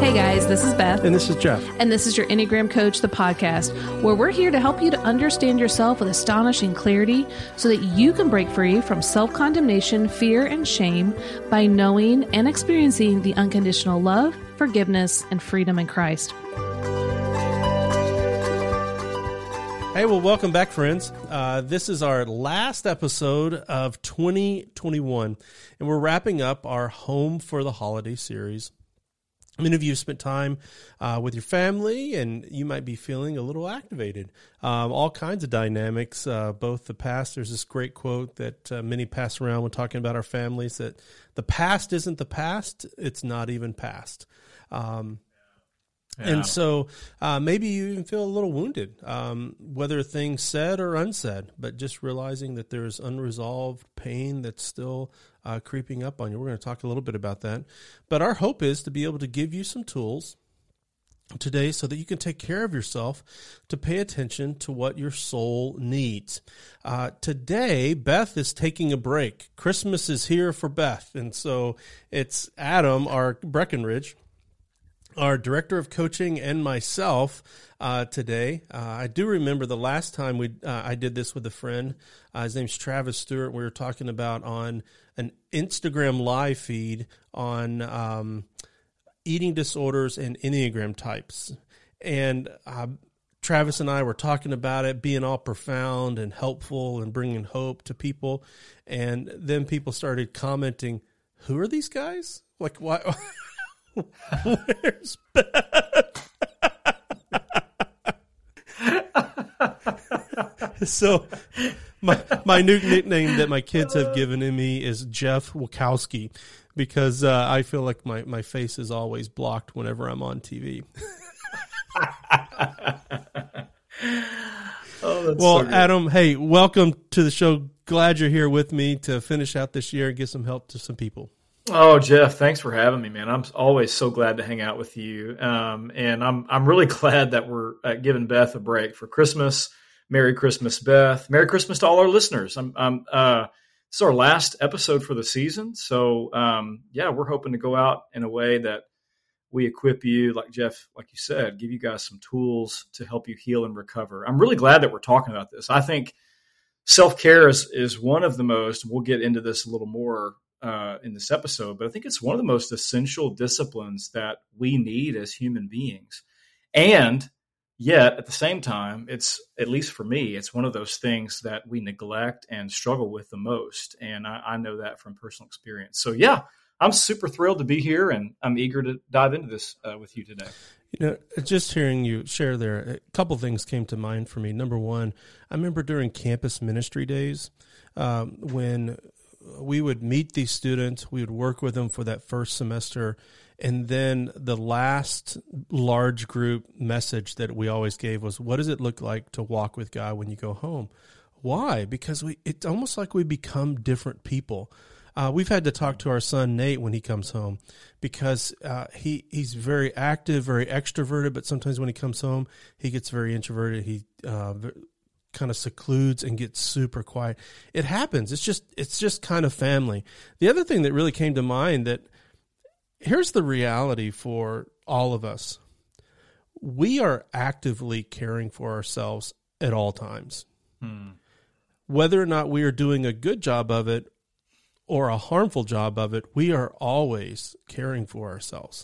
Hey guys, this is Beth. And this is Jeff. And this is your Enneagram Coach, the podcast, where we're here to help you to understand yourself with astonishing clarity so that you can break free from self-condemnation, fear, and shame by knowing and experiencing the unconditional love, forgiveness, and freedom in Christ. Hey, well, welcome back, friends. This is our last episode of 2021, and we're wrapping up our Home for the Holiday series. Many of you have spent time with your family, and you might be feeling a little activated. All kinds of dynamics, both the past. There's this great quote that many pass around when talking about our families, that the past isn't the past, it's not even past. And so maybe you even feel a little wounded, whether things said or unsaid, but just realizing that there's unresolved pain that's still creeping up on you. We're going to talk a little bit about that. But our hope is to be able to give you some tools today so that you can take care of yourself, to pay attention to what your soul needs. Today, Beth is taking a break. Christmas is here for Beth. And so it's Adam, our Breckenridge, our director of coaching, and myself today. I do remember the last time I did this with a friend. His name's Travis Stewart. We were talking about on an Instagram live feed on eating disorders and Enneagram types. And Travis and I were talking about it, being all profound and helpful and bringing hope to people. And then people started commenting, who are these guys? Like, why? Where's Beth? So my new nickname that my kids have given me is Jeff Wachowski, because I feel like my face is always blocked whenever I'm on TV. Well, so Adam, hey, welcome to the show. Glad you're here with me to finish out this year and give some help to some people. Oh, Jeff, thanks for having me, man. I'm always so glad to hang out with you. And I'm really glad that we're giving Beth a break for Christmas. Merry Christmas, Beth. Merry Christmas to all our listeners. This is our last episode for the season. So, we're hoping to go out in a way that we equip you, like Jeff, like you said, give you guys some tools to help you heal and recover. I'm really glad that we're talking about this. I think self-care is one of the most, we'll get into this a little more in this episode, but I think it's one of the most essential disciplines that we need as human beings. And yet, at the same time, it's, at least for me, it's one of those things that we neglect and struggle with the most. And I know that from personal experience. So yeah, I'm super thrilled to be here, and I'm eager to dive into this with you today. You know, just hearing you share there, a couple things came to mind for me. Number one, I remember during campus ministry days, when we would meet these students, we would work with them for that first semester, and then the last large group message that we always gave was, what does it look like to walk with God when you go home? Why? Because it's almost like we become different people. We've had to talk to our son, Nate, when he comes home, because he's very active, very extroverted, but sometimes when he comes home, he gets very introverted. He kind of secludes and gets super quiet. It happens. It's just kind of family. The other thing that really came to mind, that here's the reality for all of us. We are actively caring for ourselves at all times. Whether or not we are doing a good job of it or a harmful job of it, we are always caring for ourselves.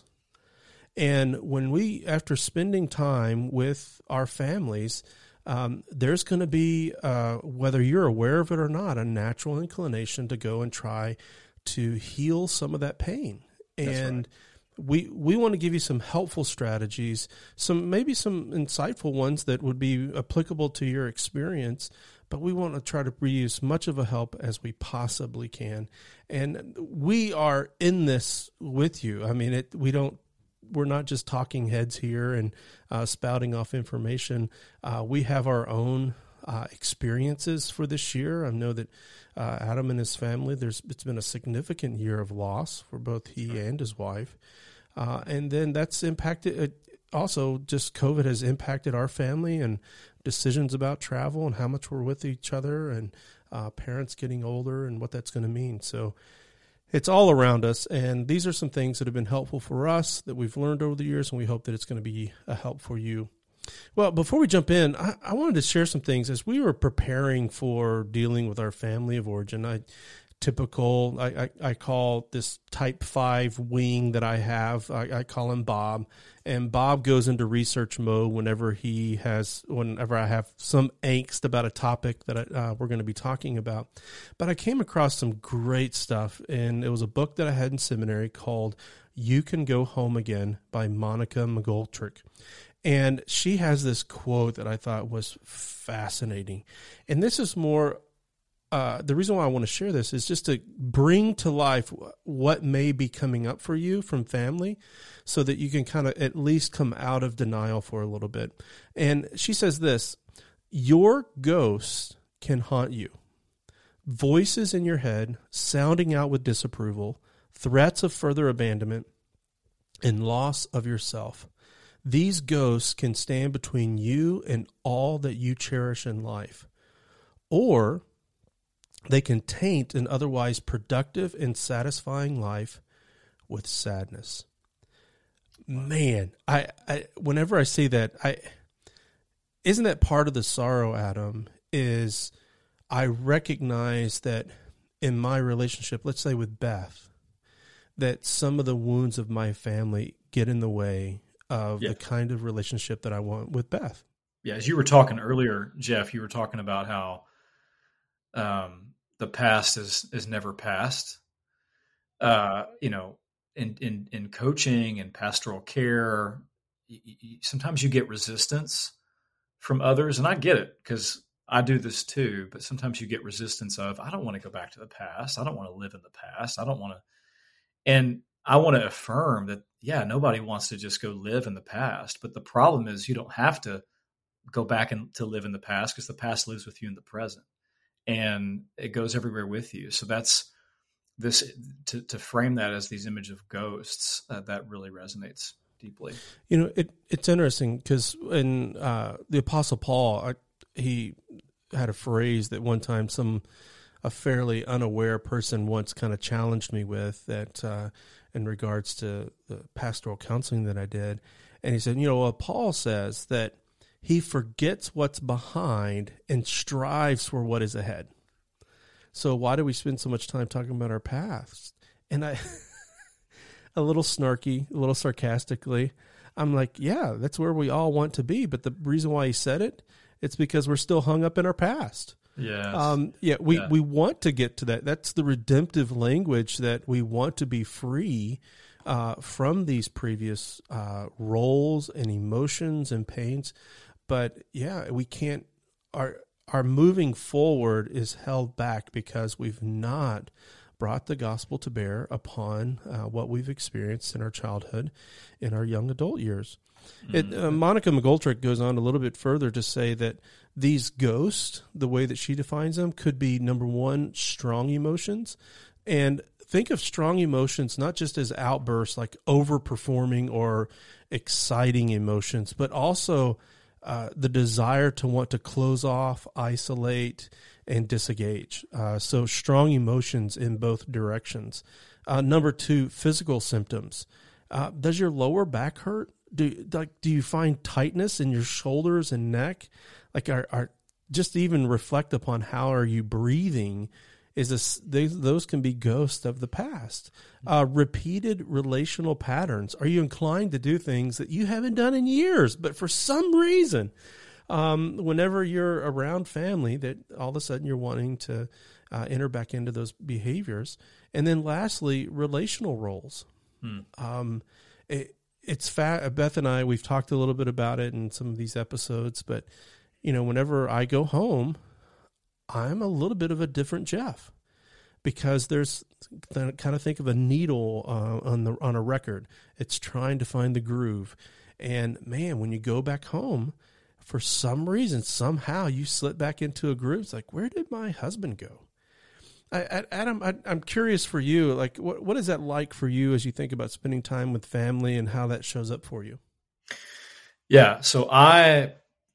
And when we, after spending time with our families, there's going to be, whether you're aware of it or not, a natural inclination to go and try to heal some of that pain. And we want to give you some helpful strategies, maybe some insightful ones that would be applicable to your experience, but we want to try to be as much of a help as we possibly can. And we are in this with you. I mean, we're not just talking heads here and spouting off information. We have our own experiences for this year. I know that Adam and his family, it's been a significant year of loss for both he and his wife. And then that's impacted, also just COVID has impacted our family and decisions about travel and how much we're with each other, and parents getting older and what that's going to mean. So It's all around us, and these are some things that have been helpful for us that we've learned over the years, and we hope that it's going to be a help for you. Well, before we jump in, I wanted to share some things. As we were preparing for dealing with our family of origin, I call this type 5 wing that I have, I call him Bob. And Bob goes into research mode whenever I have some angst about a topic that we're going to be talking about. But I came across some great stuff, and it was a book that I had in seminary called You Can Go Home Again by Monica McGoldrick. And she has this quote that I thought was fascinating. And this is more, the reason why I want to share this is just to bring to life what may be coming up for you from family so that you can kind of at least come out of denial for a little bit. And she says this: your ghost can haunt you. Voices in your head sounding out with disapproval, threats of further abandonment, and loss of yourself. These ghosts can stand between you and all that you cherish in life. Or they can taint an otherwise productive and satisfying life with sadness. Man, I whenever I say that, isn't that part of the sorrow, Adam, is I recognize that in my relationship, let's say with Beth, that some of the wounds of my family get in the way of the kind of relationship that I want with Beth. Yeah, as you were talking earlier, Jeff, you were talking about how the past is never past. In coaching and pastoral care, sometimes you get resistance from others, and I get it because I do this too. But sometimes you get resistance of, I don't want to go back to the past. I don't want to live in the past. I don't want to, and I want to affirm that, nobody wants to just go live in the past. But the problem is you don't have to go back and to live in the past because the past lives with you in the present and it goes everywhere with you. So that's this, to frame that as these image of ghosts, that really resonates deeply. It's interesting because in the Apostle Paul, he had a phrase that one time a fairly unaware person once kind of challenged me with that in regards to the pastoral counseling that I did. And he said, Paul says that he forgets what's behind and strives for what is ahead. So why do we spend so much time talking about our past? And I, a little snarky, a little sarcastically, I'm like, yeah, that's where we all want to be. But the reason why he said it's because we're still hung up in our past. We want to get to that. That's the redemptive language, that we want to be free from these previous roles and emotions and pains. But we can't. Our moving forward is held back because we've not brought the gospel to bear upon what we've experienced in our childhood, in our young adult years. Monica McGoldrick goes on a little bit further to say that these ghosts, the way that she defines them, could be, number one, strong emotions. And think of strong emotions not just as outbursts like overperforming or exciting emotions, but also the desire to want to close off, isolate, and disengage. So strong emotions in both directions. Number two, physical symptoms. Does your lower back hurt? Do you find tightness in your shoulders and neck? Like, are just even reflect upon how are you breathing? Those can be ghosts of the past. Repeated relational patterns. Are you inclined to do things that you haven't done in years, but for some reason, whenever you're around family, that all of a sudden you're wanting to enter back into those behaviors? And then lastly, relational roles. Beth and I, we've talked a little bit about it in some of these episodes, but whenever I go home, I'm a little bit of a different Jeff, because there's kind of think of a needle on a record. It's trying to find the groove. And man, when you go back home, for some reason, somehow you slip back into a groove. It's like, where did my husband go? Adam, I'm curious for you, like, what is that like for you as you think about spending time with family and how that shows up for you? Yeah, so I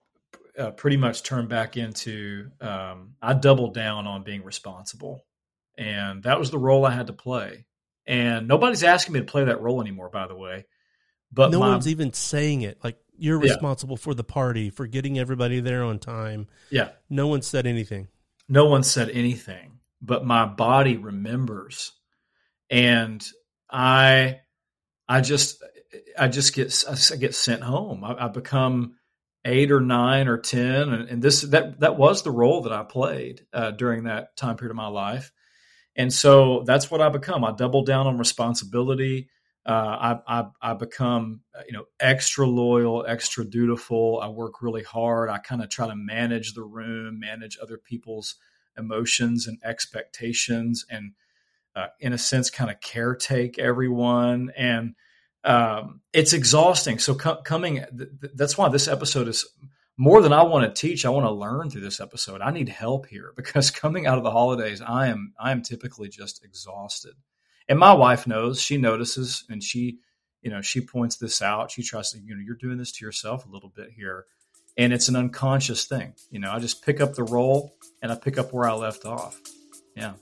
pretty much turned back into, I doubled down on being responsible. And that was the role I had to play. And nobody's asking me to play that role anymore, by the way. But no one's even saying it. Like, you're Yeah. responsible for the party, for getting everybody there on time. Yeah. No one said anything. No one said anything, but my body remembers. And I just get sent home. I become 8 or 9 or 10. And that was the role that I played during that time period of my life. And so that's what I become. I double down on responsibility. I become, extra loyal, extra dutiful. I work really hard. I kind of try to manage the room, manage other people's emotions and expectations, and in a sense, kind of caretake everyone. And it's exhausting. So that's why this episode is more than I want to teach. I want to learn through this episode. I need help here, because coming out of the holidays, I am typically just exhausted. And my wife knows. She notices, and she points this out. She tries to, you're doing this to yourself a little bit here. And it's an unconscious thing. I just pick up the role and I pick up where I left off. Yeah.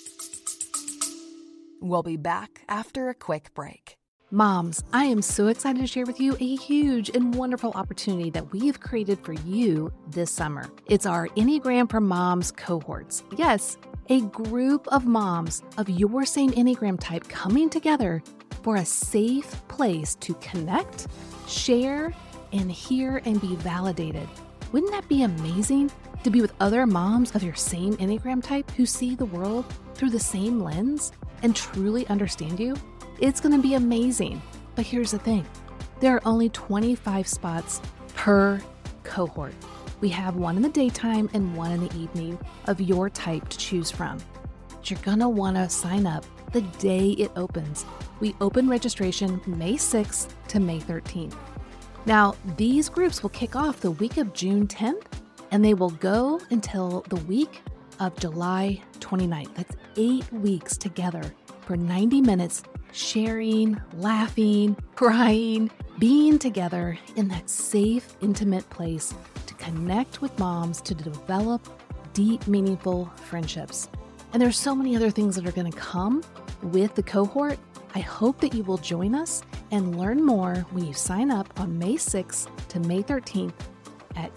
We'll be back after a quick break. Moms, I am so excited to share with you a huge and wonderful opportunity that we have created for you this summer. It's our Enneagram for Moms cohorts. Yes, a group of moms of your same Enneagram type coming together for a safe place to connect, share, and hear and be validated. Wouldn't that be amazing to be with other moms of your same Enneagram type who see the world through the same lens and truly understand you? It's going to be amazing. But here's the thing. There are only 25 spots per cohort. We have one in the daytime and one in the evening of your type to choose from. You're going to want to sign up the day it opens. We open registration May 6th to May 13th. Now, these groups will kick off the week of June 10th, and they will go until the week of July 29th. That's 8 weeks together for 90 minutes, sharing, laughing, crying, being together in that safe, intimate place to connect with moms, to develop deep, meaningful friendships. And there's so many other things that are going to come with the cohort. I hope that you will join us and learn more when you sign up on May 6th to May 13th at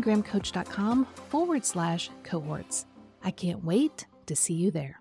yourenneagramcoach.com/cohorts. I can't wait to see you there.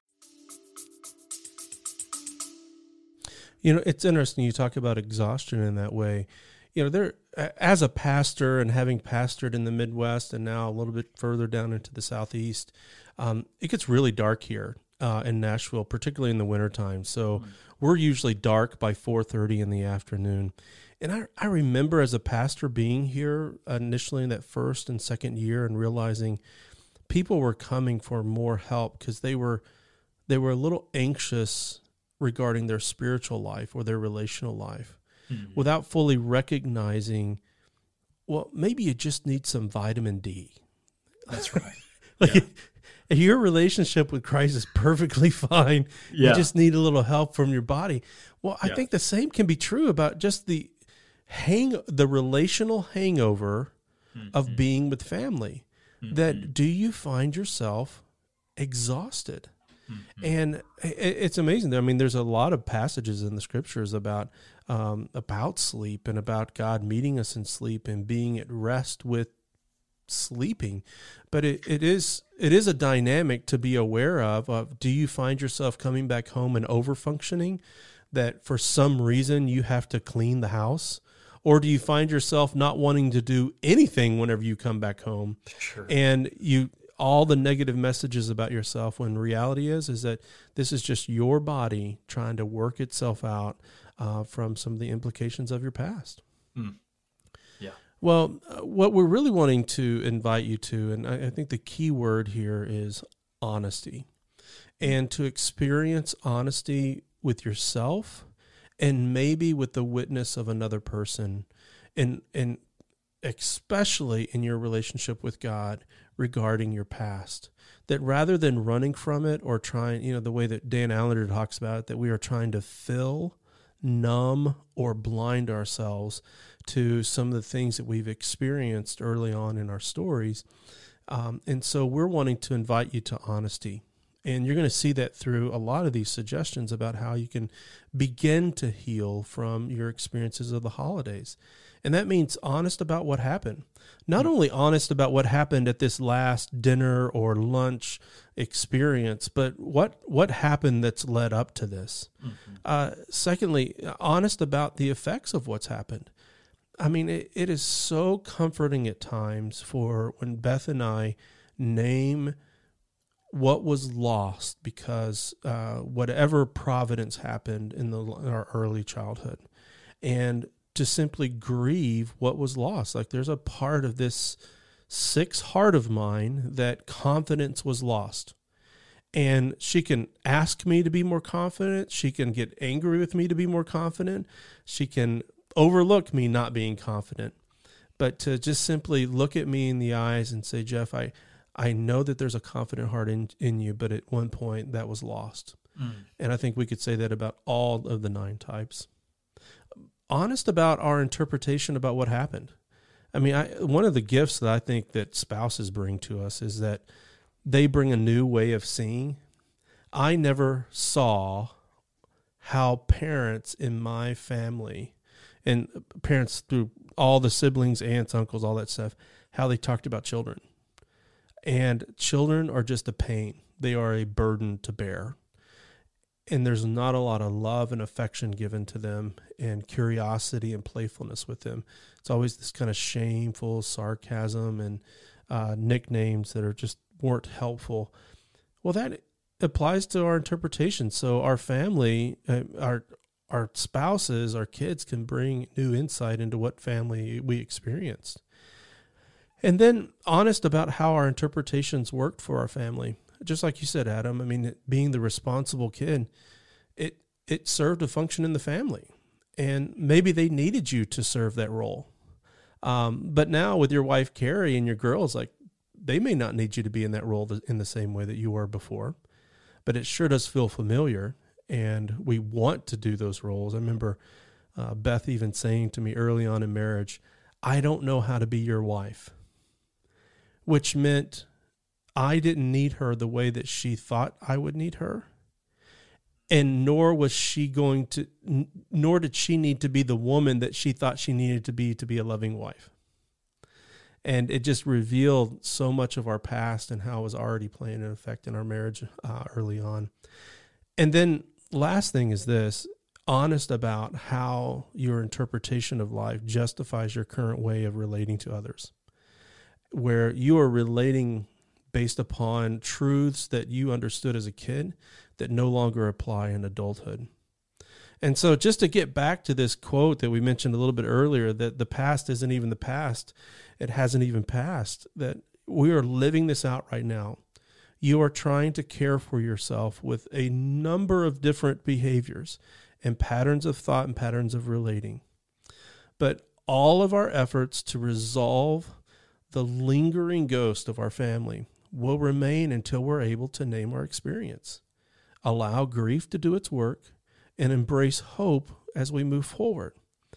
It's interesting you talk about exhaustion in that way. There, as a pastor and having pastored in the Midwest and now a little bit further down into the Southeast, it gets really dark here in Nashville, particularly in the wintertime. So we're usually dark by 4:30 in the afternoon. And I remember as a pastor being here initially in that first and second year and realizing people were coming for more help because they were a little anxious regarding their spiritual life or their relational life, without fully recognizing, well, maybe you just need some vitamin D. That's right. Your relationship with Christ is perfectly fine. Yeah. You just need a little help from your body. Well, I think the same can be true about just the relational hangover of being with family. That do you find yourself exhausted? And it's amazing. I mean, there's a lot of passages in the scriptures about sleep and about God meeting us in sleep and being at rest with sleeping. But it is a dynamic to be aware of do you find yourself coming back home and over-functioning, that for some reason you have to clean the house? Or do you find yourself not wanting to do anything whenever you come back home? Sure. And all the negative messages about yourself, when reality is that this is just your body trying to work itself out from some of the implications of your past. Yeah. Well, what we're really wanting to invite you to, and I think the key word here is honesty, and to experience honesty with yourself and maybe with the witness of another person, and especially in your relationship with God regarding your past, that rather than running from it or trying, the way that Dan Allender talks about it, that we are trying to fill, numb, or blind ourselves to some of the things that we've experienced early on in our stories. And so we're wanting to invite you to honesty And you're going to see that through a lot of these suggestions about how you can begin to heal from your experiences of the holidays. And that means honest about what happened. Not only honest about what happened at this last dinner or lunch experience, but what happened that's led up to this. Secondly, honest about the effects of what's happened. I mean, it is so comforting at times for when Beth and I name what was lost because whatever providence happened in our early childhood, and to simply grieve what was lost. Like there's a part of this sick heart of mine that confidence was lost. And she can ask me to be more confident. She can get angry with me to be more confident. She can overlook me not being confident. But to just simply look at me in the eyes and say, Jeff, I know that there's a confident heart in you, but at one point that was lost. And I think we could say that about all of the 9 types. Honest about our interpretation about what happened. I mean, one of the gifts that I think that spouses bring to us is that they bring a new way of seeing. I never saw how parents in my family, and parents through all the siblings, aunts, uncles, all that stuff, how they talked about children. And children are just a pain. They are a burden to bear. And there's not a lot of love and affection given to them and curiosity and playfulness with them. It's always this kind of shameful sarcasm and nicknames that are just weren't helpful. Well, that applies to our interpretation. So our family, our spouses, our kids can bring new insight into what family we experienced. And then honest about how our interpretations worked for our family. Just like you said, Adam, I mean, being the responsible kid, it served a function in the family. And maybe they needed you to serve that role. But now with your wife, Carrie, and your girls, like, they may not need you to be in that role in the same way that you were before. But it sure does feel familiar, and we want to do those roles. I remember Beth even saying to me early on in marriage, I don't know how to be your wife, which meant I didn't need her the way that she thought I would need her. And nor did she need to be the woman that she thought she needed to be a loving wife. And it just revealed so much of our past and how it was already playing an effect in our marriage early on. And then last thing is this, honest about how your interpretation of life justifies your current way of relating to others, where you are relating based upon truths that you understood as a kid that no longer apply in adulthood. And so just to get back to this quote that we mentioned a little bit earlier, that the past isn't even the past, it hasn't even passed, that we are living this out right now. You are trying to care for yourself with a number of different behaviors and patterns of thought and patterns of relating. But all of our efforts to resolve the lingering ghost of our family will remain until we're able to name our experience, allow grief to do its work, and embrace hope as we move forward.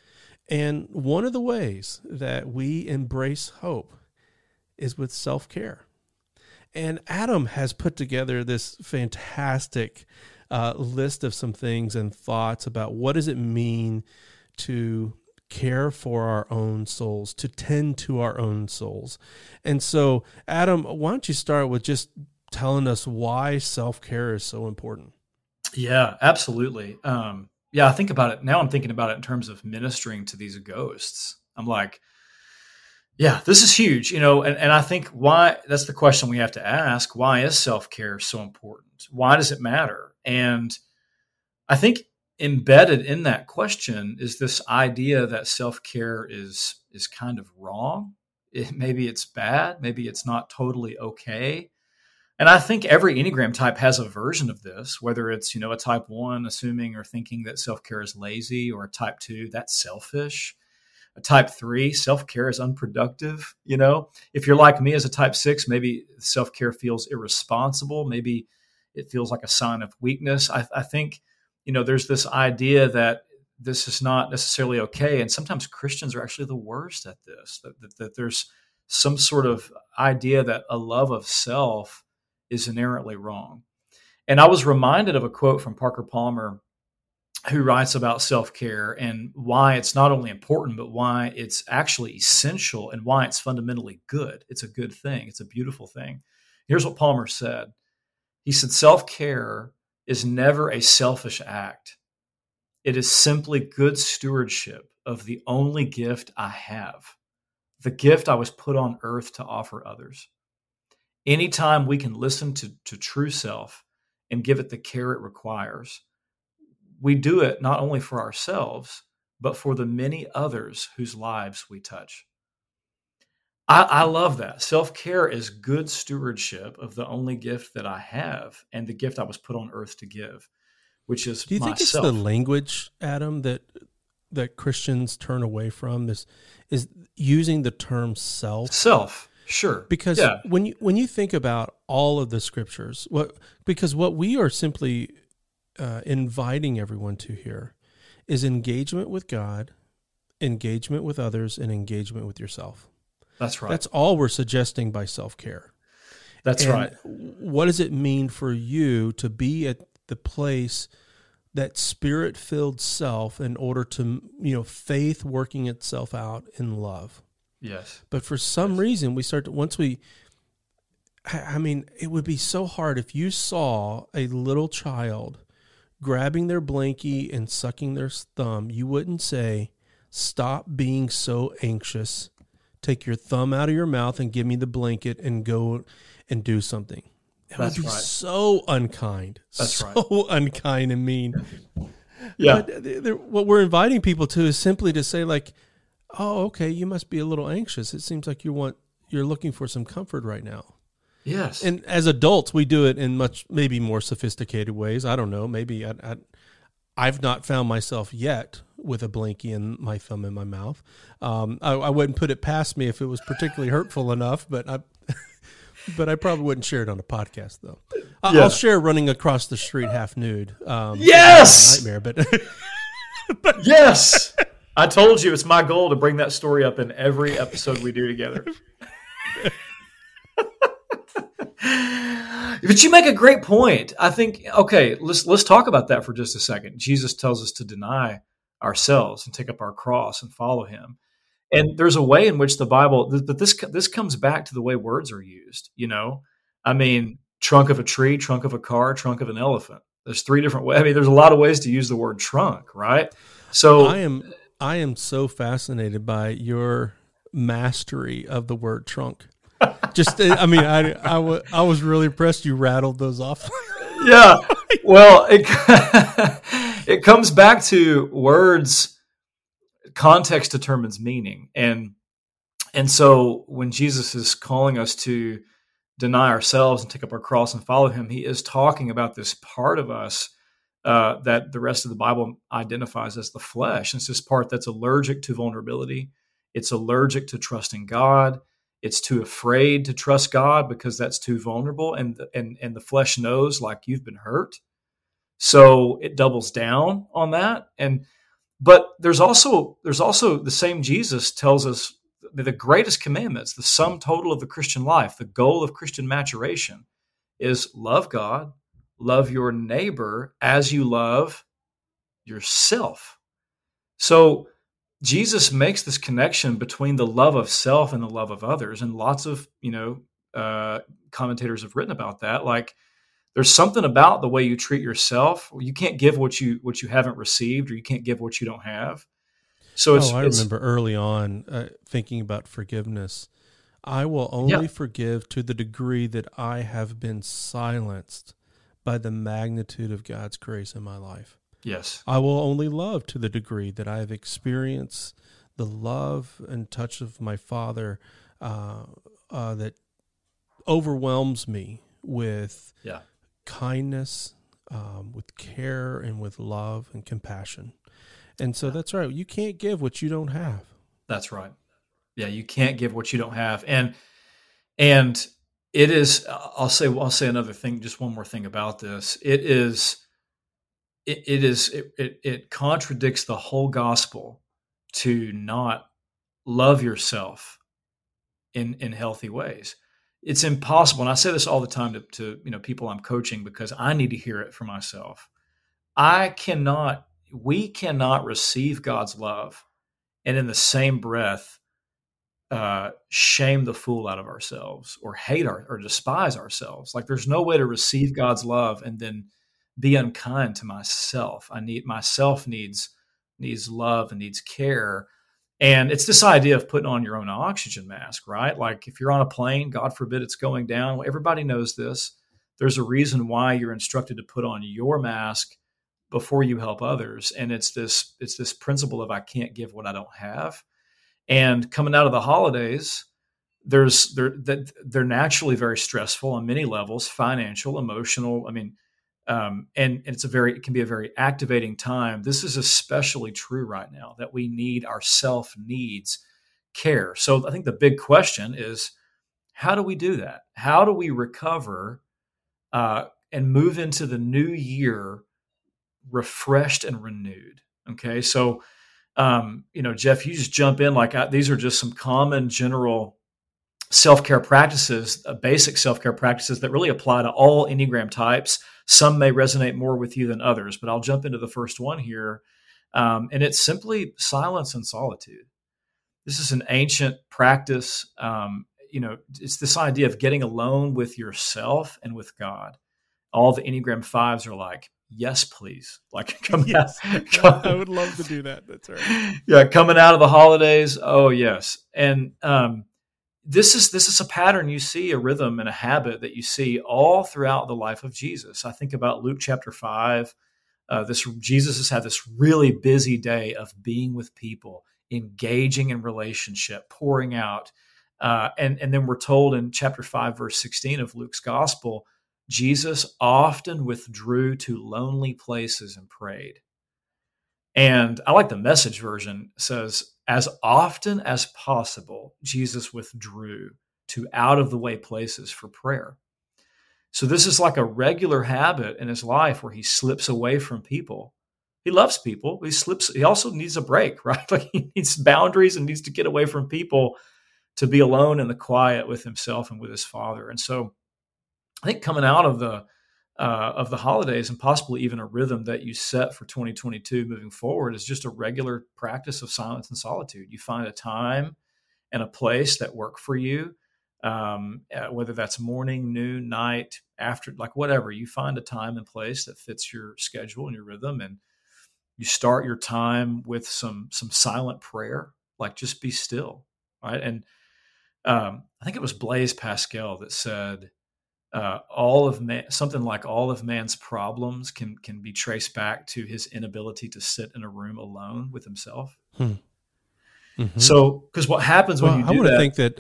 And one of the ways that we embrace hope is with self-care. And Adam has put together this fantastic list of some things and thoughts about what does it mean to care for our own souls, to tend to our own souls. And so, Adam, why don't you start with just telling us why self-care is so important? Yeah, absolutely. I think about it. Now I'm thinking about it in terms of ministering to these ghosts. I'm like, yeah, this is huge, and I think why, that's the question we have to ask. Why is self-care so important? Why does it matter? And I think embedded in that question is this idea that self-care is kind of wrong. Maybe it's bad. Maybe it's not totally okay. And I think every Enneagram type has a version of this, whether it's, a type 1 assuming or thinking that self-care is lazy, or a type 2 that's selfish. A type 3, self-care is unproductive. If you're like me as a type 6, maybe self-care feels irresponsible. Maybe it feels like a sign of weakness. I think, there's this idea that this is not necessarily okay. And sometimes Christians are actually the worst at this, that there's some sort of idea that a love of self is inherently wrong. And I was reminded of a quote from Parker Palmer, who writes about self-care and why it's not only important, but why it's actually essential and why it's fundamentally good. It's a good thing. It's a beautiful thing. Here's what Palmer said. He said, self-care is never a selfish act. It is simply good stewardship of the only gift I have, the gift I was put on earth to offer others. Anytime we can listen to true self and give it the care it requires, we do it not only for ourselves, but for the many others whose lives we touch. I love that. Self-care is good stewardship of the only gift that I have and the gift I was put on earth to give, which is myself. Do you think it's the language, Adam, that Christians turn away from? This is using the term self. Self, sure. Because when you think about all of the scriptures, what we are simply inviting everyone to here is engagement with God, engagement with others, and engagement with yourself. That's right. That's all we're suggesting by self-care. That's right. What does it mean for you to be at the place, that spirit-filled self, in order to, faith working itself out in love? Yes. But for some reason, we start to, it would be so hard if you saw a little child grabbing their blankie and sucking their thumb. You wouldn't say, stop being so anxious. Take your thumb out of your mouth and give me the blanket and go and do something. It would be so unkind. That's so unkind and mean. Yeah. But what we're inviting people to is simply to say, like, oh, okay, you must be a little anxious. It seems like you're looking for some comfort right now. Yes. And as adults, we do it in maybe more sophisticated ways. I don't know. Maybe I've not found myself yet with a blankie and my thumb in my mouth. I wouldn't put it past me if it was particularly hurtful enough, but I probably wouldn't share it on a podcast, though. I'll share running across the street half nude. Yes! Nightmare, but yes! I told you it's my goal to bring that story up in every episode we do together. But you make a great point. I think, okay, let's talk about that for just a second. Jesus tells us to deny ourselves and take up our cross and follow him. And there's a way in which the Bible, but this comes back to the way words are used, trunk of a tree, trunk of a car, trunk of an elephant. There's 3 different ways. There's a lot of ways to use the word trunk, right? So I am so fascinated by your mastery of the word trunk. I was really impressed you rattled those off. Yeah. Well, it comes back to words. Context determines meaning. And so when Jesus is calling us to deny ourselves and take up our cross and follow him, he is talking about this part of us that the rest of the Bible identifies as the flesh. And it's this part that's allergic to vulnerability. It's allergic to trusting God. It's too afraid to trust God because that's too vulnerable. And the flesh knows, like, you've been hurt. So it doubles down on that. But there's also the same Jesus tells us the greatest commandments, the sum total of the Christian life, the goal of Christian maturation is love God, love your neighbor as you love yourself. So Jesus makes this connection between the love of self and the love of others. And lots of, commentators have written about that. Like, there's something about the way you treat yourself. You can't give what you haven't received, or you can't give what you don't have. So I remember early on thinking about forgiveness. I will only forgive to the degree that I have been silenced by the magnitude of God's grace in my life. Yes. I will only love to the degree that I have experienced the love and touch of my Father that overwhelms me with kindness, with care, and with love and compassion. And so that's right. You can't give what you don't have. That's right. Yeah, you can't give what you don't have. And it is, I'll say another thing, just one more thing about this. It contradicts the whole gospel to not love yourself in healthy ways. it's impossible. And I say this all the time to people I'm coaching because I need to hear it for myself. We cannot receive God's love and in the same breath shame the fool out of ourselves or hate or despise ourselves. Like there's no way to receive God's love and then be unkind to myself. Myself needs love and needs care. And it's this idea of putting on your own oxygen mask, right? Like if you're on a plane, God forbid it's going down. Well, everybody knows this. There's a reason why you're instructed to put on your mask before you help others. And it's this principle of I can't give what I don't have. And coming out of the holidays, they're naturally very stressful on many levels, financial, emotional. I mean, and it can be a very activating time. This is especially true right now that we need our self needs care. So I think the big question is, how do we do that? How do we recover and move into the new year refreshed and renewed? Okay, so Jeff, you just jump in these are just some common general self-care practices, basic self-care practices that really apply to all Enneagram types. Some may resonate more with you than others, but I'll jump into the first one here. And it's simply silence and solitude. This is an ancient practice. It's this idea of getting alone with yourself and with God. All the Enneagram 5s are like, yes, please. Like, I would love to do that. That's right. Yeah, coming out of the holidays. Oh, yes. And this is a pattern you see, a rhythm and a habit that you see all throughout the life of Jesus. I think about Luke chapter 5. Jesus has had this really busy day of being with people, engaging in relationship, pouring out. And then we're told in chapter 5, verse 16 of Luke's gospel, Jesus often withdrew to lonely places and prayed. And I like the Message version. It says, as often as possible, Jesus withdrew to out of the way places for prayer. So this is like a regular habit in his life where he slips away from people. He loves people. He also needs a break, right? Like he needs boundaries and needs to get away from people to be alone in the quiet with himself and with his Father. And so I think coming out of the holidays and possibly even a rhythm that you set for 2022 moving forward is just a regular practice of silence and solitude. You find a time and a place that work for you, whether that's morning, noon, night, after, like whatever. You find a time and place that fits your schedule and your rhythm, and you start your time with some silent prayer, like just be still, right? And I think it was Blaise Pascal that said, something like all of man's problems can be traced back to his inability to sit in a room alone with himself. Mm-hmm. So, because what happens when you do that? I want to think that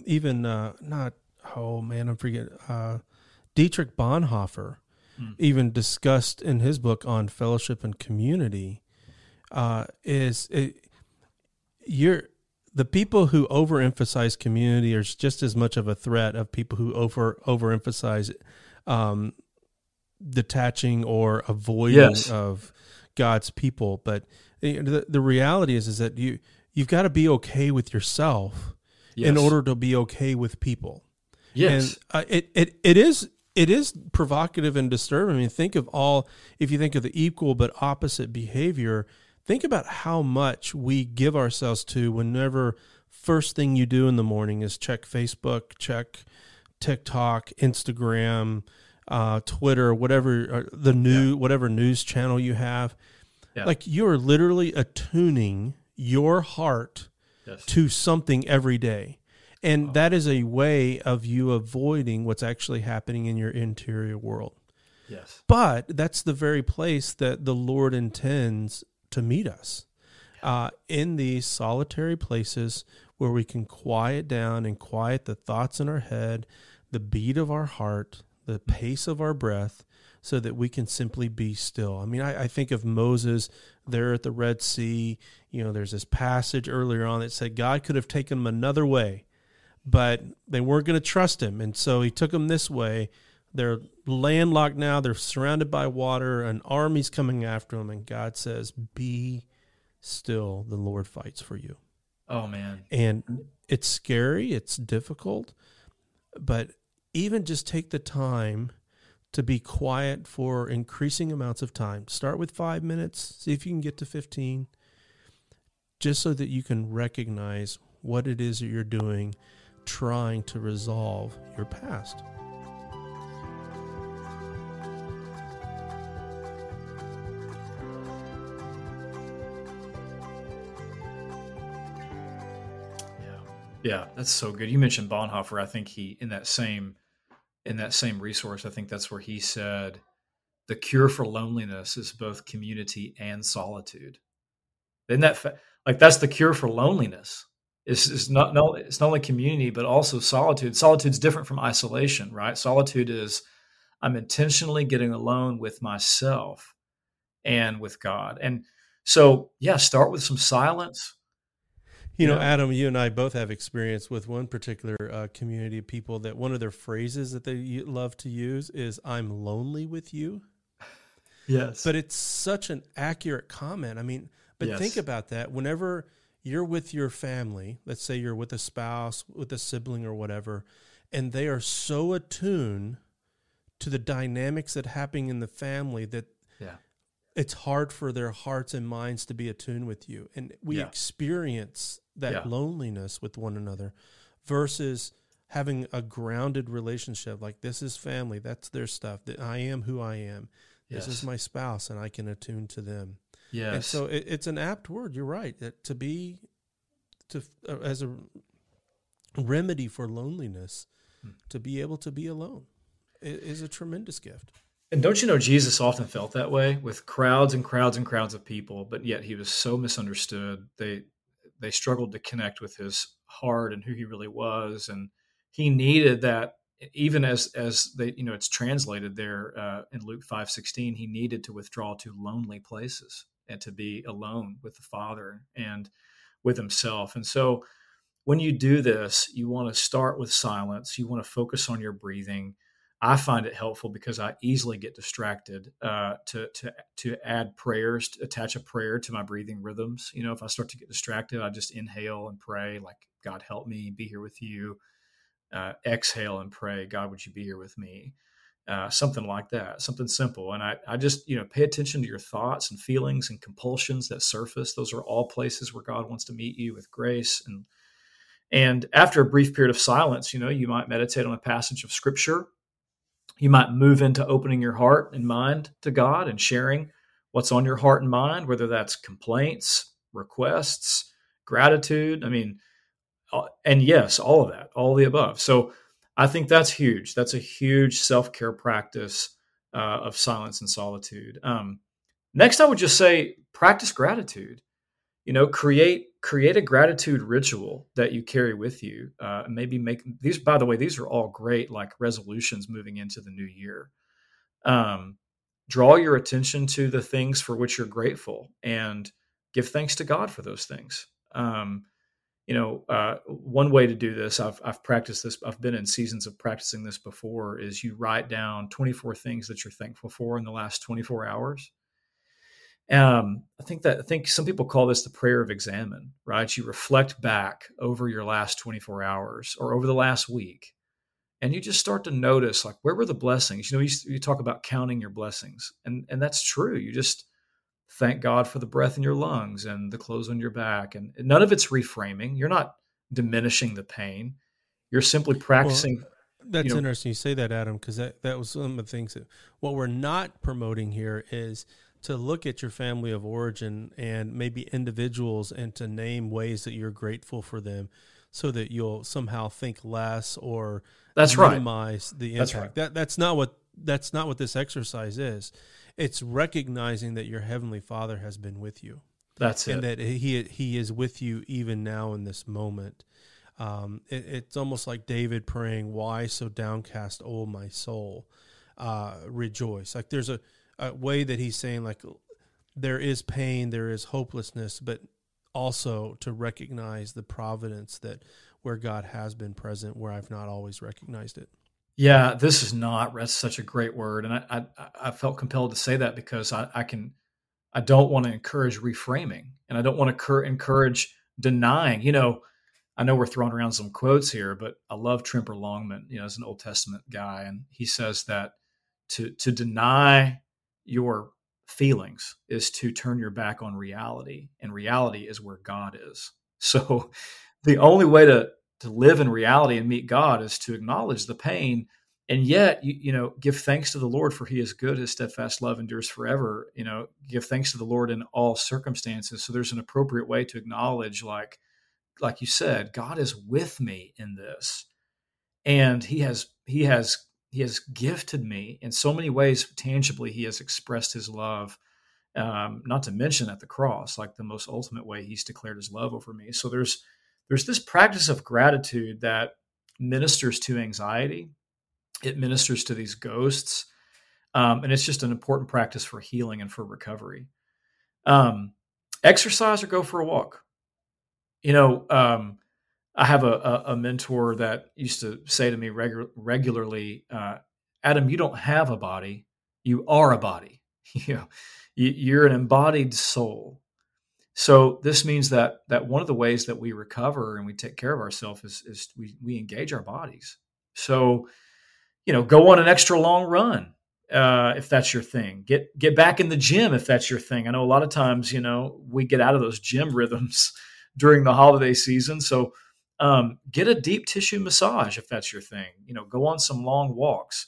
Dietrich Bonhoeffer even discussed in his book on fellowship and community the people who overemphasize community are just as much of a threat of people who overemphasize detaching or avoiding of God's people. But the reality is that you've got to be okay with yourself in order to be okay with people. Yes, and it is provocative and disturbing. I mean, if you think of the equal but opposite behavior. Think about how much we give ourselves to whenever first thing you do in the morning is check Facebook, check TikTok, Instagram, Twitter, whatever whatever news channel you have. Yeah. Like you're literally attuning your heart to something every day. And that is a way of you avoiding what's actually happening in your interior world. Yes. But that's the very place that the Lord intends to meet us in these solitary places where we can quiet down and quiet the thoughts in our head, the beat of our heart, the pace of our breath, so that we can simply be still. I mean, I think of Moses there at the Red Sea. There's this passage earlier on that said God could have taken them another way, but they weren't going to trust him. And so he took them this way. They're landlocked now. They're surrounded by water. An army's coming after them. And God says, be still. The Lord fights for you. Oh, man. And it's scary. It's difficult. But even just take the time to be quiet for increasing amounts of time. Start with 5 minutes, see if you can get to 15, just so that you can recognize what it is that you're doing, trying to resolve your past. Yeah, that's so good. You mentioned Bonhoeffer. I think he in that same resource, I think that's where he said the cure for loneliness is both community and solitude. Isn't that like that's the cure for loneliness? It's not it's not only community but also solitude. Solitude's different from isolation, right? Solitude is I'm intentionally getting alone with myself and with God. And so, yeah, start with some silence. You know, Adam, you and I both have experience with one particular community of people that one of their phrases that they love to use is, I'm lonely with you. Yes. But it's such an accurate comment. I mean, but think about that. Whenever you're with your family, let's say you're with a spouse, with a sibling or whatever, and they are so attuned to the dynamics that happen in the family that it's hard for their hearts and minds to be attuned with you. And we experience that loneliness with one another versus having a grounded relationship. Like, this is family. That's their stuff. That I am who I am. This is my spouse, and I can attune to them. Yes. And so it's an apt word. You're right. That as a remedy for loneliness, to be able to be alone is a tremendous gift. And don't you know Jesus often felt that way with crowds and crowds and crowds of people, but yet he was so misunderstood. They struggled to connect with his heart and who he really was, and he needed that. Even as they, it's translated there in Luke 5:16, he needed to withdraw to lonely places and to be alone with the Father and with himself. And so, when you do this, you want to start with silence. You want to focus on your breathing. I find it helpful because I easily get distracted to add prayers, to attach a prayer to my breathing rhythms. If I start to get distracted, I just inhale and pray, like, God, help me be here with you. Exhale and pray, God, would you be here with me? Something like that, something simple. And I just, pay attention to your thoughts and feelings and compulsions that surface. Those are all places where God wants to meet you with grace. And after a brief period of silence, you might meditate on a passage of Scripture. You might move into opening your heart and mind to God and sharing what's on your heart and mind, whether that's complaints, requests, gratitude. I mean, and yes, all of that, all of the above. So I think that's huge. That's a huge self-care practice of silence and solitude. Next, I would just say practice gratitude. Create a gratitude ritual that you carry with you. Maybe make these. By the way, these are all great, like resolutions moving into the new year. Draw your attention to the things for which you're grateful, and give thanks to God for those things. One way to do this, I've practiced this. I've been in seasons of practicing this before. Is you write down 24 things that you're thankful for in the last 24 hours. I think some people call this the prayer of examine, right? You reflect back over your last 24 hours or over the last week, and you just start to notice, like, where were the blessings? You talk about counting your blessings, and that's true. You just thank God for the breath in your lungs and the clothes on your back, and none of it's reframing. You're not diminishing the pain. You're simply practicing. Well, that's interesting you say that, Adam, because that was some of the things that what we're not promoting here is to look at your family of origin and maybe individuals and to name ways that you're grateful for them so that you'll somehow think less or minimize the impact. That's not what this exercise is. It's recognizing that your Heavenly Father has been with you. That's it. And that he is with you even now in this moment. It's almost like David praying, "Why so downcast, O my soul? Rejoice." Like there's a way that he's saying, like, there is pain, there is hopelessness, but also to recognize the providence that where God has been present, where I've not always recognized it. Yeah, that's such a great word. And I felt compelled to say that because I don't want to encourage reframing, and I don't want to encourage denying. I know we're throwing around some quotes here, but I love Tremper Longman, as an Old Testament guy. And he says that to deny your feelings is to turn your back on reality, and reality is where God is. So the only way to live in reality and meet God is to acknowledge the pain, and yet give thanks to the Lord, for he is good, his steadfast love endures forever. Give thanks to the Lord in all circumstances. So there's an appropriate way to acknowledge, like you said, God is with me in this, and he has gifted me in so many ways. Tangibly, he has expressed his love, not to mention at the cross, like the most ultimate way he's declared his love over me. So there's this practice of gratitude that ministers to anxiety. It ministers to these ghosts. And it's just an important practice for healing and for recovery. Exercise or go for a walk. I have a mentor that used to say to me regularly, Adam, you don't have a body, you are a body. You're an embodied soul. So this means that one of the ways that we recover and we take care of ourselves is we engage our bodies. So, go on an extra long run if that's your thing. Get back in the gym if that's your thing. I know a lot of times, we get out of those gym rhythms during the holiday season. So get a deep tissue massage if that's your thing. Go on some long walks.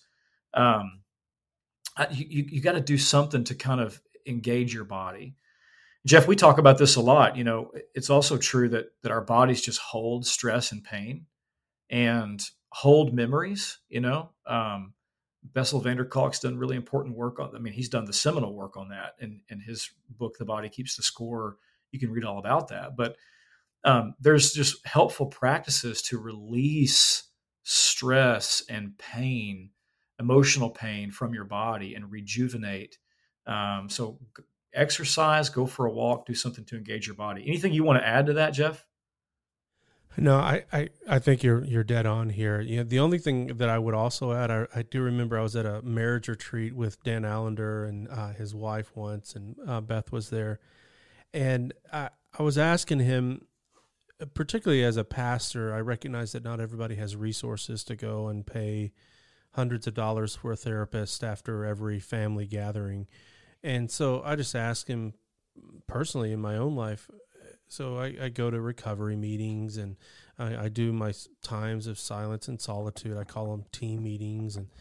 You got to do something to kind of engage your body. Jeff, we talk about this a lot. It's also true that our bodies just hold stress and pain and hold memories. Bessel van der Kolk's done really important work on. He's done the seminal work on that in his book, The Body Keeps the Score. You can read all about that. But there's just helpful practices to release stress and pain, emotional pain from your body and rejuvenate. So exercise, go for a walk, do something to engage your body. Anything you want to add to that, Jeff? No, I think you're dead on here. The only thing that I would also add, I do remember I was at a marriage retreat with Dan Allender and his wife once, and Beth was there. And I was asking him, particularly as a pastor, I recognize that not everybody has resources to go and pay hundreds of dollars for a therapist after every family gathering. And so I just asked him personally in my own life. So I go to recovery meetings, and I do my times of silence and solitude. I call them team meetings. And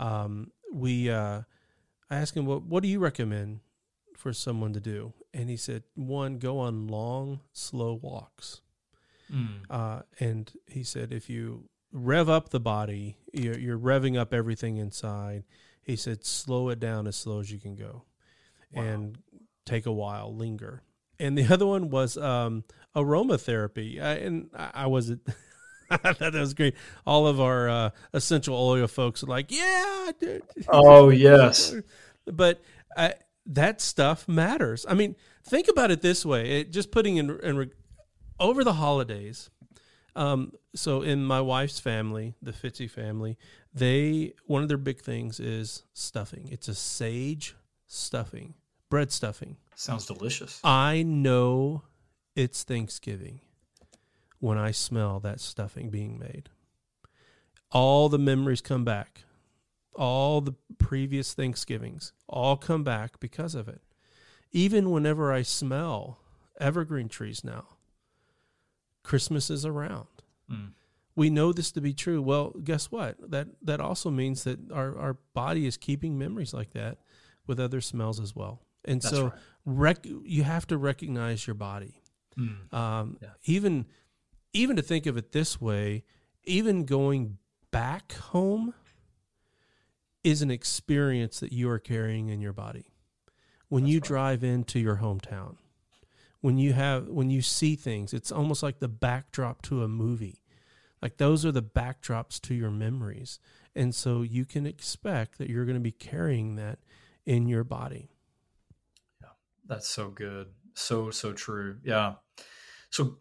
I asked him, what do you recommend for someone to do? And he said, one, go on long, slow walks. And he said, if you rev up the body, you're revving up everything inside. He said, slow it down as slow as you can go. Wow. And take a while, linger. And the other one was aromatherapy. I was I thought that was great. All of our essential oil folks are like, yeah, dude. Oh, yes. But that stuff matters. Think about it this way. Just putting in over the holidays. So in my wife's family, the Fitzy family, one of their big things is stuffing. It's a sage stuffing, bread stuffing. Sounds delicious. I know it's Thanksgiving when I smell that stuffing being made. All the memories come back. All the previous Thanksgivings all come back because of it. Even whenever I smell evergreen trees now, Christmas is around. We know this to be true. Well, guess what? That also means that our body is keeping memories like that with other smells as well. And that's so right. You have to recognize your body. Even to think of it this way, even going back home is an experience that you are carrying in your body. When you drive into your hometown, when you see things, it's almost like the backdrop to a movie. Like those are the backdrops to your memories. And so you can expect that you're going to be carrying that in your body. Yeah, that's so good. So true. Yeah. So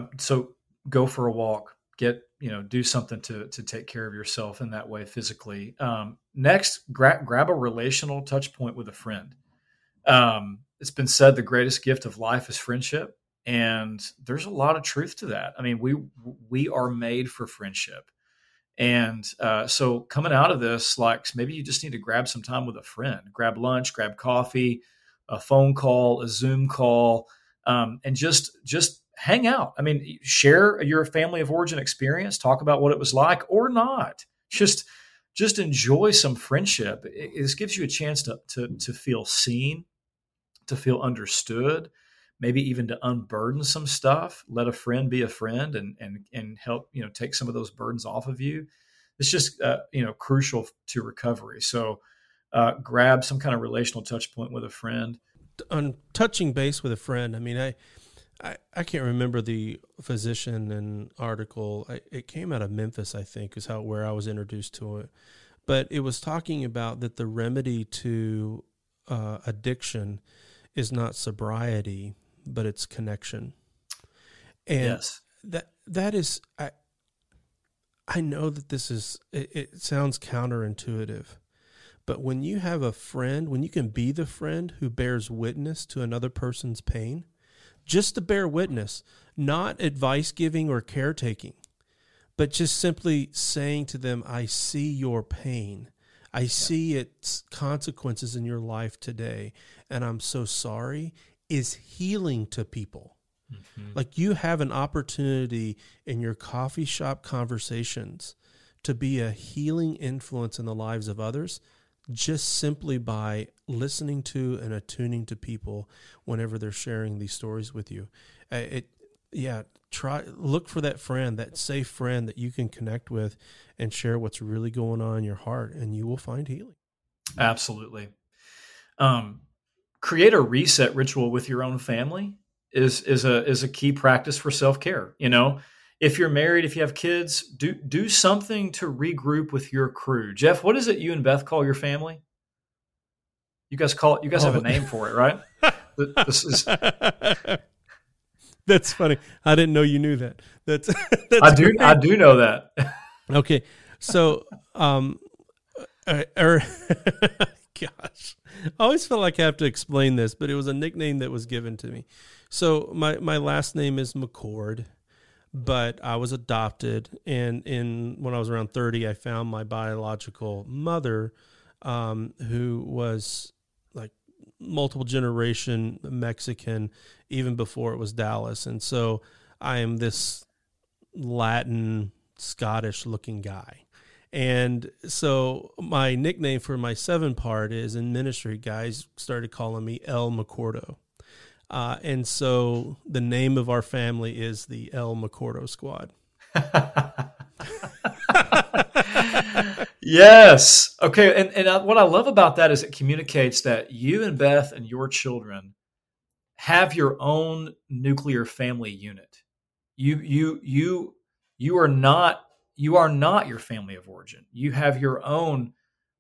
go for a walk, do something to take care of yourself in that way physically. Next, grab a relational touch point with a friend. It's been said the greatest gift of life is friendship. And there's a lot of truth to that. I mean, we are made for friendship. And so coming out of this, like maybe you just need to grab some time with a friend, grab lunch, grab coffee, a phone call, a Zoom call, and just hang out. I mean, share your family of origin experience, talk about what it was like or not. Just enjoy some friendship. This gives you a chance to feel seen, to feel understood, maybe even to unburden some stuff. Let a friend be a friend and help, take some of those burdens off of you. It's just, crucial to recovery. So grab some kind of relational touch point with a friend. On touching base with a friend, I mean, I can't remember the physician and article. It came out of Memphis, I think, is where I was introduced to it. But it was talking about that the remedy to addiction is not sobriety, but it's connection. And yes. that is, I know that this is, it sounds counterintuitive, but when you have a friend, when you can be the friend who bears witness to another person's pain, just to bear witness, not advice giving or caretaking, but just simply saying to them, I see your pain. I see its consequences in your life today, and I'm so sorry, is healing to people. Mm-hmm. Like you have an opportunity in your coffee shop conversations to be a healing influence in the lives of others, just simply by listening to and attuning to people whenever they're sharing these stories with you. Look for that friend, that safe friend that you can connect with and share what's really going on in your heart, and you will find healing. Absolutely. Create a reset ritual with your own family is a key practice for self-care. If you're married, if you have kids, do something to regroup with your crew. Jeff, what is it you and Beth call your family? You guys have a name for it, right? This is. That's funny. I didn't know you knew that. That's I do know that. Okay. So, gosh, I always feel like I have to explain this, but it was a nickname that was given to me. So my last name is McCord, but I was adopted, and when I was around 30, I found my biological mother, who was like multiple generation Mexican, even before it was Dallas. And so I am this Latin, Scottish looking guy. And so my nickname for my 7 part is, in ministry, guys started calling me El McCordo. And so the name of our family is the El McCordo Squad. Yes. Okay. And what I love about that is it communicates that you and Beth and your children have your own nuclear family unit. You are not your family of origin. You have your own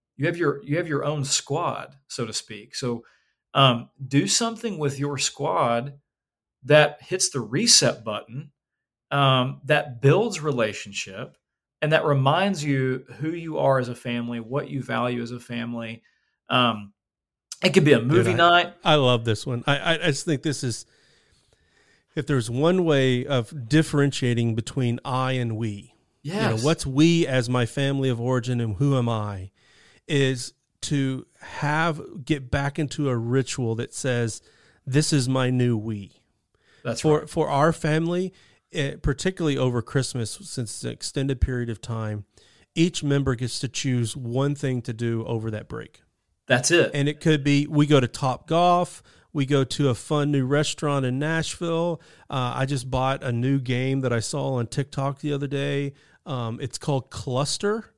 squad, so to speak. So do something with your squad that hits the reset button, that builds relationship, and that reminds you who you are as a family, what you value as a family. It could be a movie night. I love this one. I just think this is, if there's one way of differentiating between I and we, yes. What's we as my family of origin and who am I, is to get back into a ritual that says, this is my new we. That's right. For our family, particularly over Christmas, since it's an extended period of time, each member gets to choose one thing to do over that break. That's it. And it could be, we go to Topgolf, we go to a fun new restaurant in Nashville. I just bought a new game that I saw on TikTok the other day. It's called Cluster,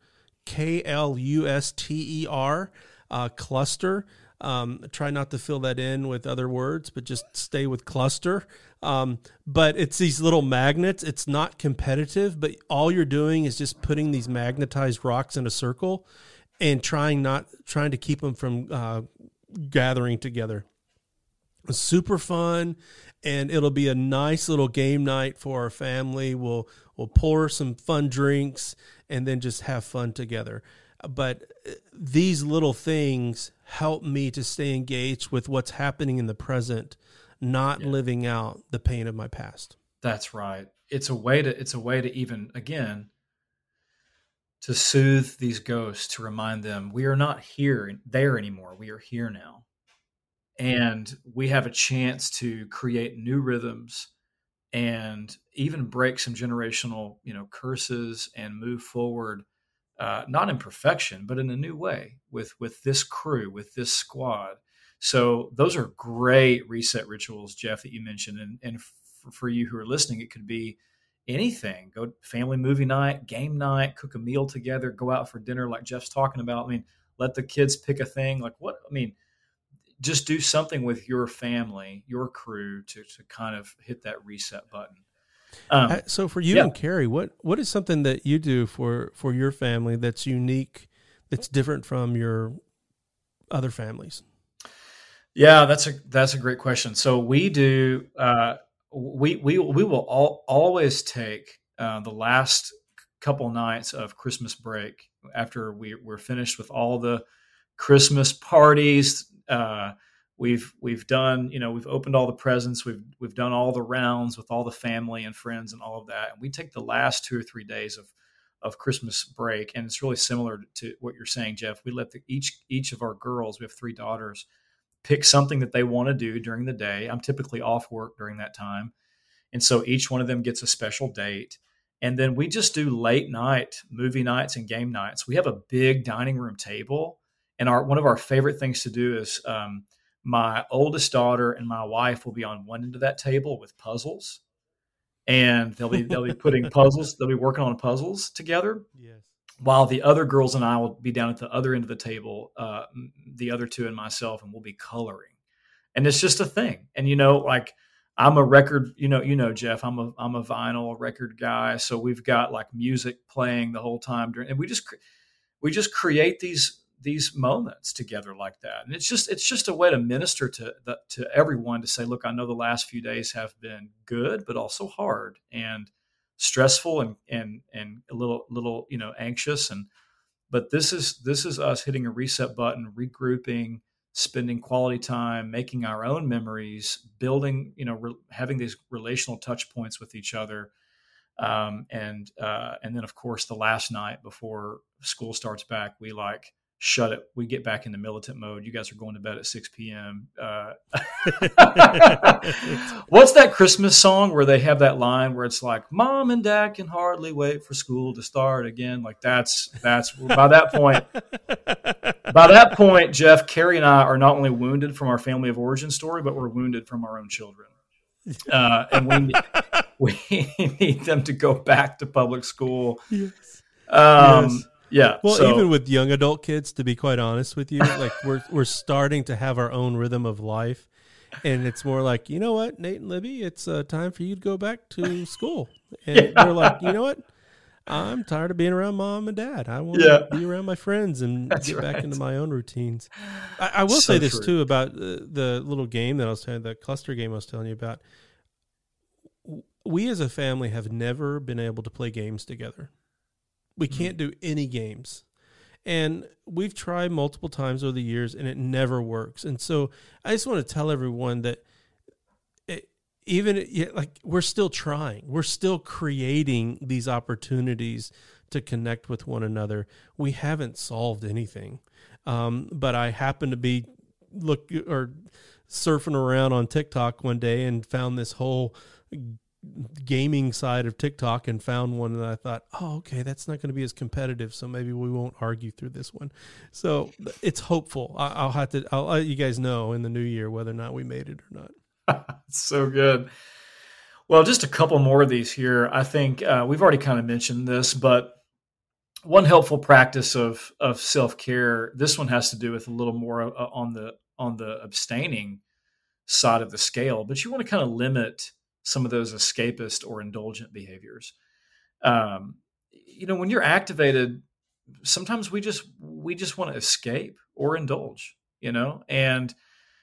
Kluster, Cluster. Try not to fill that in with other words, but just stay with Cluster. But it's these little magnets. It's not competitive, but all you're doing is just putting these magnetized rocks in a circle and trying to keep them from gathering together. It's super fun, and it'll be a nice little game night for our family. We'll pour some fun drinks and then just have fun together. But these little things help me to stay engaged with what's happening in the present, not living out the pain of my past. That's right. It's a way to even, again, to soothe these ghosts, to remind them we are not there anymore. We are here now. And we have a chance to create new rhythms and even break some generational, curses and move forward, not in perfection, but in a new way with this crew, with this squad. So those are great reset rituals, Jeff, that you mentioned. And for you who are listening, it could be anything. Go family movie night, game night, cook a meal together, go out for dinner like Jeff's talking about. Let the kids pick a thing. Just do something with your family, your crew to kind of hit that reset button. So for you and Carrie, what is something that you do for your family that's unique, that's different from your other families? Yeah, that's a great question. So we do. We will always take the last couple nights of Christmas break after we're finished with all the Christmas parties. We've done, we've opened all the presents. We've done all the rounds with all the family and friends and all of that. And we take the last 2 or 3 days of Christmas break. And it's really similar to what you're saying, Jeff. We let each of our girls, we have 3 daughters, pick something that they want to do during the day. I'm typically off work during that time. And so each one of them gets a special date. And then we just do late night movie nights and game nights. We have a big dining room table. And one of our favorite things to do is my oldest daughter and my wife will be on one end of that table with puzzles. And they'll be putting puzzles. They'll be working on puzzles together. Yes. While the other girls and I will be down at the other end of the table, the other 2 and myself, and we'll be coloring. And it's just a thing. And, I'm a record, Jeff, I'm a vinyl record guy. So we've got like music playing the whole time and we just create these moments together like that. And it's just a way to minister to everyone, to say, look, I know the last few days have been good, but also hard and stressful and a little anxious, but this is us hitting a reset button, regrouping, spending quality time, making our own memories, building, having these relational touch points with each other, and then of course the last night before school starts back, we shut it. We get back into militant mode. You guys are going to bed at 6 p.m. What's that Christmas song where they have that line where it's like, Mom and Dad can hardly wait for school to start again? Like that's by that point, Jeff, Carrie and I are not only wounded from our family of origin story, but we're wounded from our own children. And we need them to go back to public school. Yes. Yes. Yeah. Well, even with young adult kids, to be quite honest with you, like we're starting to have our own rhythm of life, and it's more like, you know what, Nate and Libby, it's time for you to go back to school. And we're like, you know what, I'm tired of being around Mom and Dad. I want to be around my friends and get back into my own routines. I will say this too about the little game that I was telling, the cluster game I was telling you about. We as a family have never been able to play games together. We can't do any games. And we've tried multiple times over the years, and it never works. And so I just want to tell everyone that we're still trying. We're still creating these opportunities to connect with one another. We haven't solved anything. But I happened to be surfing around on TikTok one day and found this whole gaming side of TikTok and found one that I thought, oh, okay, that's not going to be as competitive, so maybe we won't argue through this one. So it's hopeful. I'll let you guys know in the new year whether or not we made it or not. So good. Well, just a couple more of these here. I think we've already kind of mentioned this, but one helpful practice of self-care, this one has to do with a little more on the abstaining side of the scale, but you want to kind of limit some of those escapist or indulgent behaviors. When you're activated, sometimes we just want to escape or indulge, and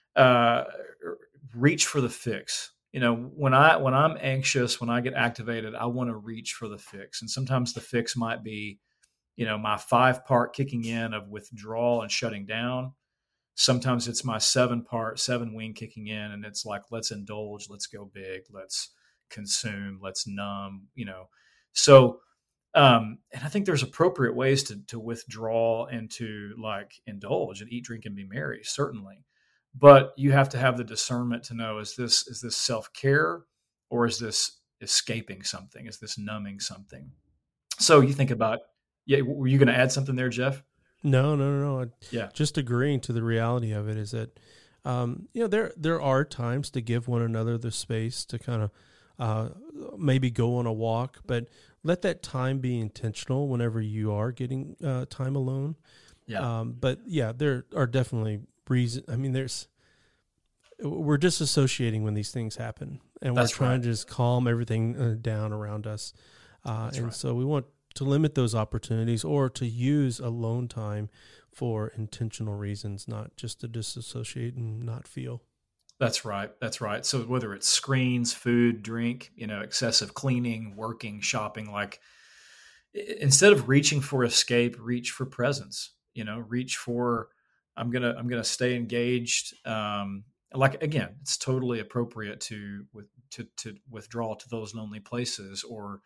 reach for the fix. When I'm anxious, when I get activated, I want to reach for the fix. And sometimes the fix might be, my 5-part kicking in of withdrawal and shutting down. Sometimes it's my seven wing kicking in, and it's like, let's indulge, let's go big, let's consume, let's numb, So, and I think there's appropriate ways to withdraw and to like indulge and eat, drink, and be merry, certainly. But you have to have the discernment to know, is this self-care, or is this escaping something? Is this numbing something? So you think about, were you going to add something there, Jeff? No. Yeah. Just agreeing to the reality of it is that, there are times to give one another the space to kind of maybe go on a walk, but let that time be intentional whenever you are getting time alone. Yeah. But yeah, there are definitely reasons. I mean, we're disassociating when these things happen, and we're trying to just calm everything down around us. So we want to limit those opportunities, or to use alone time for intentional reasons, not just to disassociate and not feel. That's right. So whether it's screens, food, drink, excessive cleaning, working, shopping, like instead of reaching for escape, reach for presence, reach for, I'm going to stay engaged. Like, again, it's totally appropriate to withdraw to those lonely places, or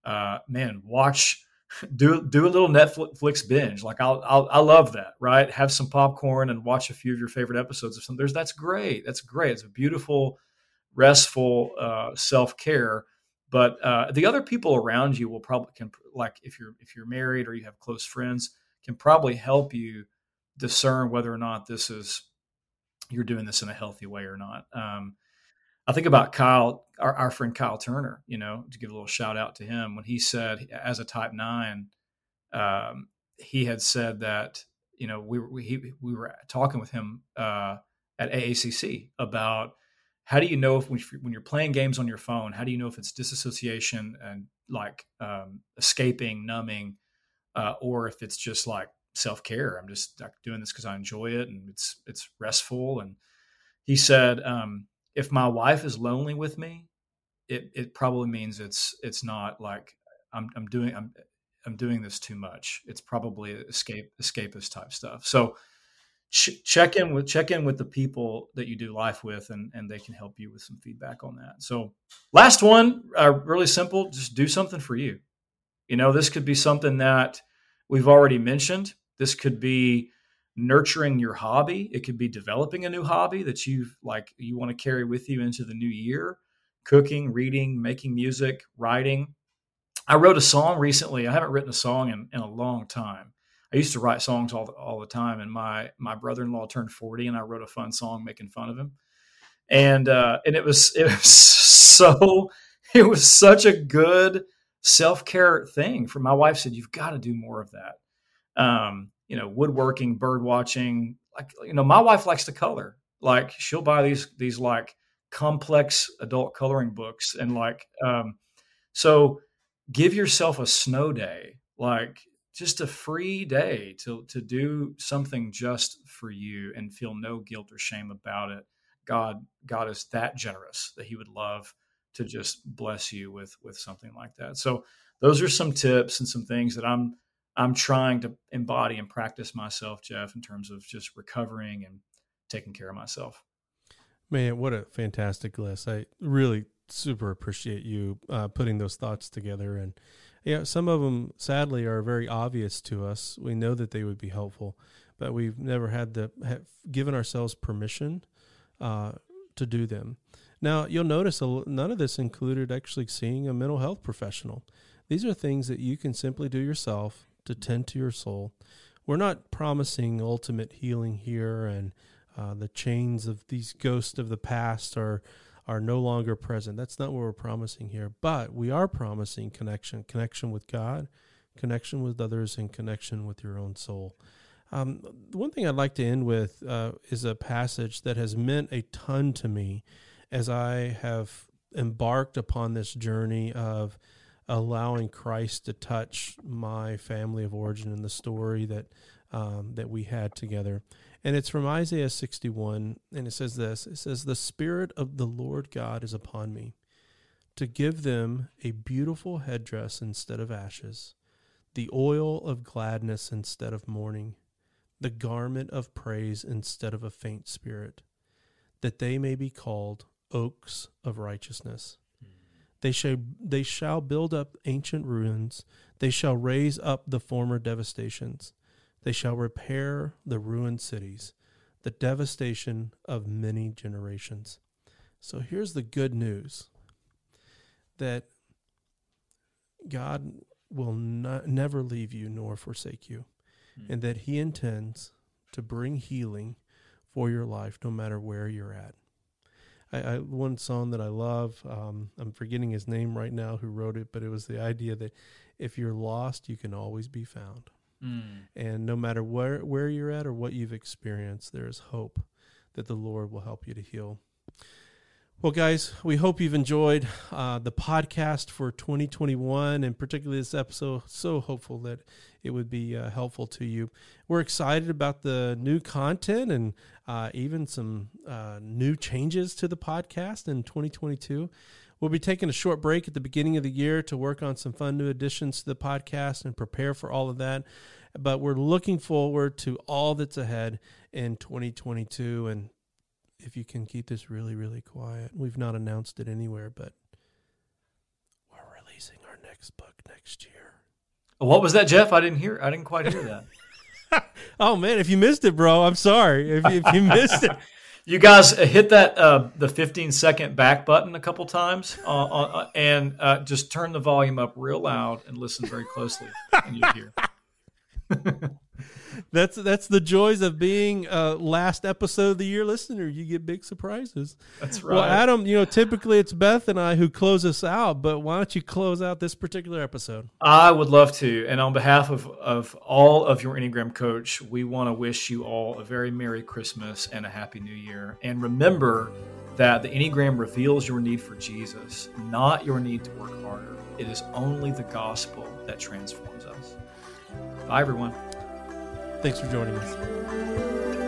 do a little Netflix binge. Like I love that, right? Have some popcorn and watch a few of your favorite episodes of something. That's great. It's a beautiful, restful self-care. But the other people around you can, like if you're married or you have close friends, can probably help you discern whether or not you're doing this in a healthy way or not. I think about Kyle, our friend Kyle Turner, to give a little shout out to him, when he said, as a type 9, he had said that, we were talking with him at AACC about, how do you know if when you're playing games on your phone, how do you know if it's disassociation and like escaping, numbing, or if it's just like self-care? I'm just like doing this because I enjoy it and it's restful. And he said, if my wife is lonely with me, it probably means it's not like I'm doing this too much. It's probably escapist type stuff. So check in with the people that you do life with, and they can help you with some feedback on that. So last one, really simple, just do something for you. This could be something that we've already mentioned. This could be nurturing your hobby. It could be developing a new hobby that you want to carry with you into the new year. Cooking, reading, making music, writing. I wrote a song recently. I haven't written a song in a long time. I used to write songs all the time, and my brother-in-law turned 40, and I wrote a fun song making fun of him. And it was such a good self-care thing. For my wife said, you've got to do more of that. Woodworking, bird watching. Like, my wife likes to color. Like, she'll buy these like complex adult coloring books, and so give yourself a snow day, like just a free day to do something just for you and feel no guilt or shame about it. God is that generous that he would love to just bless you with something like that. So those are some tips and some things that I'm trying to embody and practice myself, Jeff, in terms of just recovering and taking care of myself. Man, what a fantastic list. I really super appreciate you putting those thoughts together. And some of them, sadly, are very obvious to us. We know that they would be helpful, but we've never given ourselves permission to do them. Now, you'll notice none of this included actually seeing a mental health professional. These are things that you can simply do yourself to tend to your soul. We're not promising ultimate healing here, and the chains of these ghosts of the past are no longer present. That's not what we're promising here. But we are promising connection with God, connection with others, and connection with your own soul. The one thing I'd like to end with is a passage that has meant a ton to me as I have embarked upon this journey of allowing Christ to touch my family of origin and the story that we had together. And it's from Isaiah 61, and it says this. It says, "The Spirit of the Lord God is upon me, to give them a beautiful headdress instead of ashes, the oil of gladness instead of mourning, the garment of praise instead of a faint spirit, that they may be called oaks of righteousness. They shall build up ancient ruins. They shall raise up the former devastations. They shall repair the ruined cities, the devastation of many generations. So here's the good news, that God will never leave you nor forsake you, and that he intends to bring healing for your life no matter where you're at. One song that I love, I'm forgetting his name right now who wrote it, but it was the idea that if you're lost, you can always be found. And no matter where you're at or what you've experienced, there is hope that the Lord will help you to heal. Well, guys, we hope you've enjoyed the podcast for 2021, and particularly this episode. So hopeful that it would be helpful to you. We're excited about the new content and even some new changes to the podcast in 2022. We'll be taking a short break at the beginning of the year to work on some fun new additions to the podcast and prepare for all of that. But we're looking forward to all that's ahead in 2022. And if you can keep this really, really quiet, we've not announced it anywhere, but we're releasing our next book next year. What was that, Jeff? I didn't quite hear that. Oh man, if you missed it, bro, I'm sorry. If you missed it. You guys hit that the 15-second back button a couple times and just turn the volume up real loud and listen very closely, and you'll hear. That's the joys of being last episode of the year listener. You get big surprises. That's right. Well, Adam, typically it's Beth and I who close us out, but why don't you close out this particular episode? I would love to. And on behalf of all of your Enneagram Coach, we want to wish you all a very Merry Christmas and a Happy New Year. And remember that the Enneagram reveals your need for Jesus, not your need to work harder. It is only the gospel that transforms us. Bye, everyone. Thanks for joining us.